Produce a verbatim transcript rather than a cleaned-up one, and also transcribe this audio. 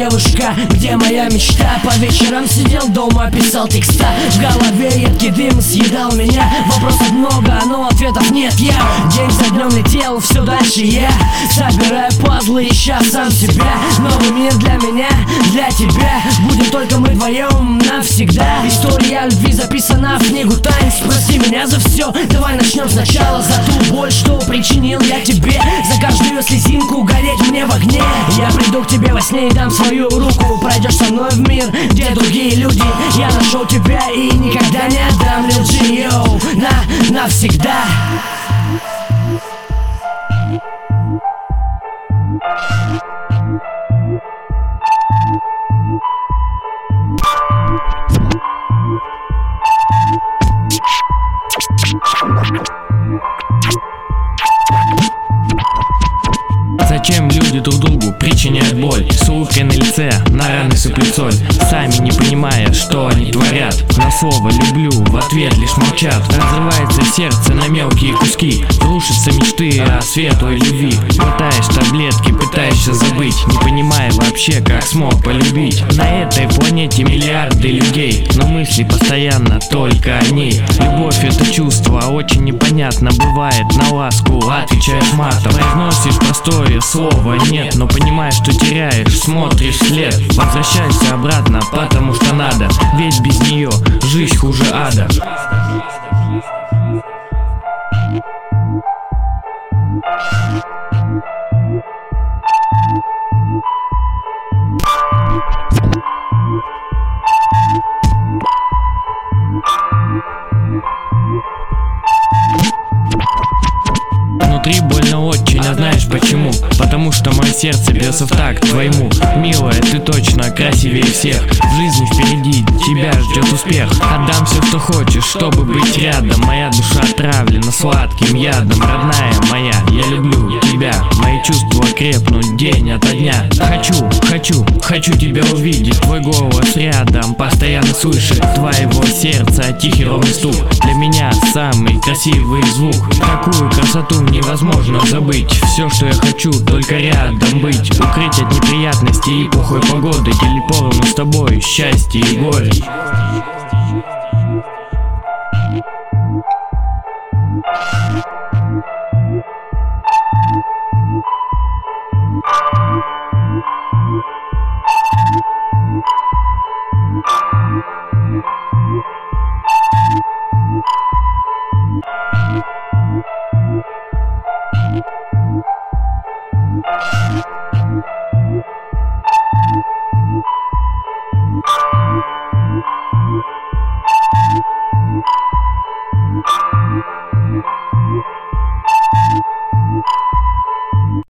девушка, где моя мечта? По вечерам сидел дома, писал текста. В голове едкий дым съедал меня. Вопросов много, но ответов нет. Я день за днем летел, все дальше я собираю пазлы, ища сам себя. Новый мир для меня, для тебя. Будем только мы вдвоем навсегда. История любви записана в книгу тайн. Спроси меня за все, давай начнем сначала. За ту боль, что причинил я тебе, за каждую слезинку гореть мне в огне. Я приду к тебе во сне и дам свою руку. Пройдешь со мной в мир, где другие люди. Я нашел тебя и никогда не отдам. Lil G, йоу, на, навсегда. Зачем люди друг другу причиняют боль? С улыбкой на лице, на раны сыплют соль, сами не понимая, что они творят. На слово «люблю» в ответ лишь молчат. Разрывается сердце на мелкие куски. Рушатся мечты о светлой любви. Пытаешь таблетки, пытаешься забыть, не понимая вообще, как смог полюбить. На этой планете миллиарды людей, но мысли постоянно только о ней. Любовь — это чувство, очень непонятно бывает. На ласку отвечаешь матом, произносишь простое слово «нет», но понимаешь, что теряешь, смотришь вслед. Возвращайся обратно, потому что надо, ведь без нее жизнь хуже ада. Внутри больно очень, а знаешь почему? Потому что мое сердце бьется в такт твоему. Милая, ты точно красивее всех. В жизни впереди тебя ждет успех. Отдам все, что хочешь, чтобы быть рядом. Моя душа отравлена сладким ядом. Родная моя, я люблю тебя. Мои чувства крепнут день ото дня. Хочу, хочу, хочу тебя увидеть. Твой голос рядом, постоянно слышит твоего сердца тихий ровный стук. Для меня самый красивый звук. Такую красоту невозможно забыть. Все, что я хочу, только рядом быть. Укрыть от неприятностей и плохой погоды. Делить поровну с тобой счастье и горе.